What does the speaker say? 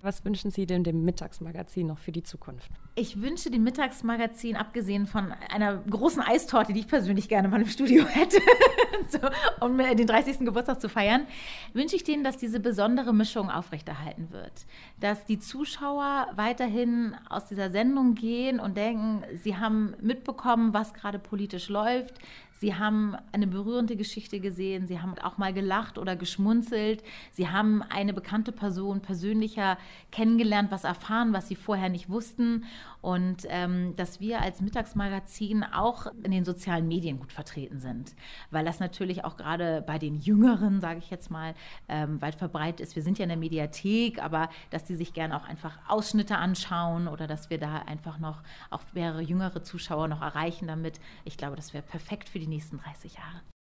Was wünschen Sie denn dem Mittagsmagazin noch für die Zukunft? Ich wünsche dem Mittagsmagazin, abgesehen von einer großen Eistorte, die ich persönlich gerne mal im Studio hätte, so, um den 30. Geburtstag zu feiern, wünsche ich denen, dass diese besondere Mischung aufrechterhalten wird. Dass die Zuschauer weiterhin aus dieser Sendung gehen und denken, sie haben mitbekommen, was gerade politisch läuft. Sie haben eine berührende Geschichte gesehen, Sie haben auch mal gelacht oder geschmunzelt, Sie haben eine bekannte Person persönlicher kennengelernt, was erfahren, was Sie vorher nicht wussten und dass wir als Mittagsmagazin auch in den sozialen Medien gut vertreten sind, weil das natürlich auch gerade bei den Jüngeren, sage ich jetzt mal, weit verbreitet ist. Wir sind ja in der Mediathek, aber dass die sich gerne auch einfach Ausschnitte anschauen oder dass wir da einfach noch auch mehrere jüngere Zuschauer noch erreichen damit. Ich glaube, das wäre perfekt für die nächsten 30 Jahre.